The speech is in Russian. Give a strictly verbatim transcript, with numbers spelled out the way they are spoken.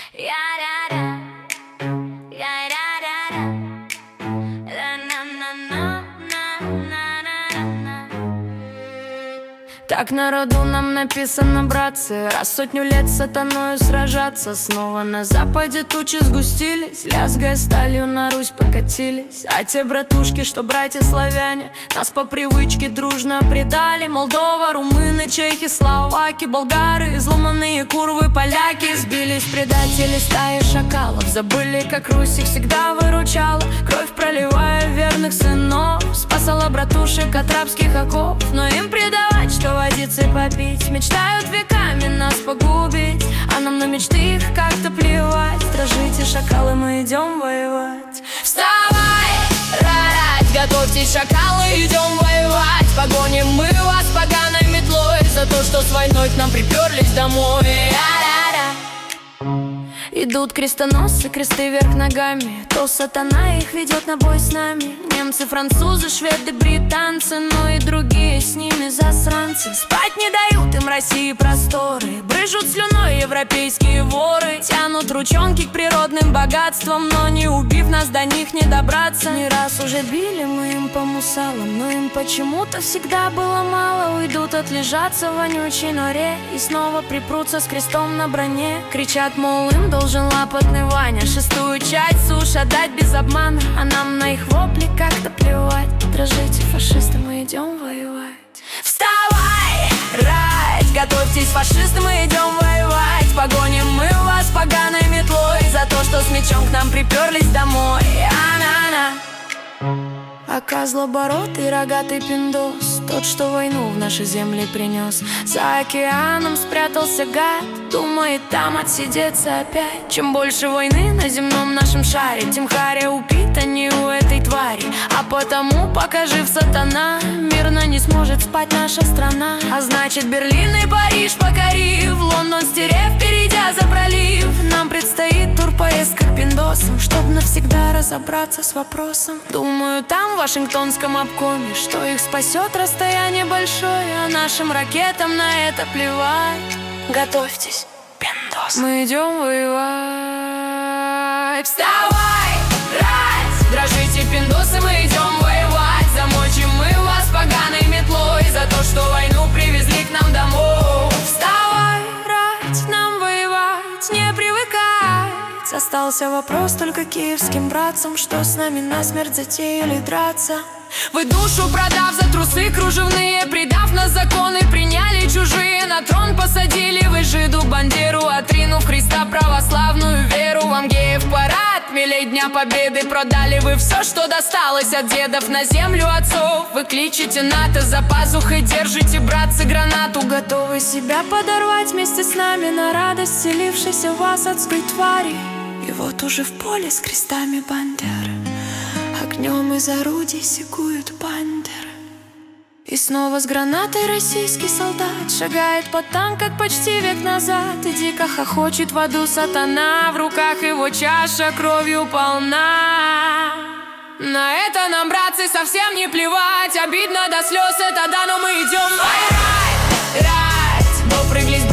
Так на роду нам написано, братцы, раз сотню лет с сатаною сражаться. Снова на западе тучи сгустились, лязгая сталью на Русь покатились. А те братушки, что братья-славяне, нас по привычке дружно предали. Молдова, румыны, чехи, словаки, болгары, изломанные курвы, поляки. Сбились предатели стаи шакалов, забыли, как Русь их всегда выручала, кровь проливая верных сынов, спасала братушек от рабских оков. Но им предавать, что водицы попить, мечтают веками нас погубить, а нам на мечты их как-то плевать. Дрожите, шакалы, мы идем воевать. Вставай, рать, готовьтесь, шакалы, идем воевать. Погоним мы вас поганой метлой за то, что с войной к нам приперлись домой. Идут крестоносцы, кресты вверх ногами, то сатана их ведет на бой с нами. Немцы, французы, шведы, британцы, ну и другие с ними засранцы. Спать не дают им России просторы, брызжут слюной европейские воры, тянут ручонки к природным богатствам, но не убив нас, до них не добраться. Не раз уже били мы им по мусалам, но им почему-то всегда было мало. Уйдут отлежаться в вонючей норе и снова припрутся с крестом на броне. Кричат, мол, им должен лапотный Ваня шестую часть суш отдать без обмана, а нам на их вопли как-то плевать. Дрожите, фашисты, мы идем воевать. Вставай, рать, готовьтесь, фашисты, мы идем воевать. Погоним мы вас поганой метлой за то, что с мечом к нам приперлись домой. А-на-на. Ака злобородый, рогатый пиндос, тот, что войну в наши земли принес. За океаном спрятался гад, думает там отсидеться опять. Чем больше войны на земном нашем шаре, тем харе упитанней у этой твари. А потому, пока жив сатана, мирно не сможет спать наша страна. А значит, Берлин и Париж покорив, Лондон стерев, перейдя за пролив, нам предстоит турпоездка к пиндосам, чтоб навсегда разобраться с вопросом. Думаю, там в Вашингтонском обкоме, что их спасет расстояние большое, а нашим ракетам на это плевать. Готовьтесь, пиндос, мы идем воевать. Вставай, рать, дрожите, пиндосы, мы идем воевать. Замочим мы вас поганой метлой за то, что войну привезли к нам домой. Вставай, рать, нам воевать не привыкать. Остался вопрос только киевским братцам, что с нами насмерть затеяли драться. Вы душу продав за трусы кружевные, предав нас законы, приняли чужие, на трон посадили вы жиду бандеру, отринув Христа православную веру. Вам геев парад, милей Дня Победы, продали вы все, что досталось от дедов, на землю отцов. Вы кличете НАТО, за пазухой держите, братцы, гранату, готовы себя подорвать вместе с нами на радость вселившейся в вас адской твари. И вот уже в поле с крестами бандеры, огнем из орудий секуют бандеры. И снова с гранатой российский солдат шагает под танк, как почти век назад, и дико хохочет в аду сатана, в руках его чаша кровью полна. На это нам, братцы, совсем не плевать, обидно до слез это да, но мы идем воевать. Рать, допрыглись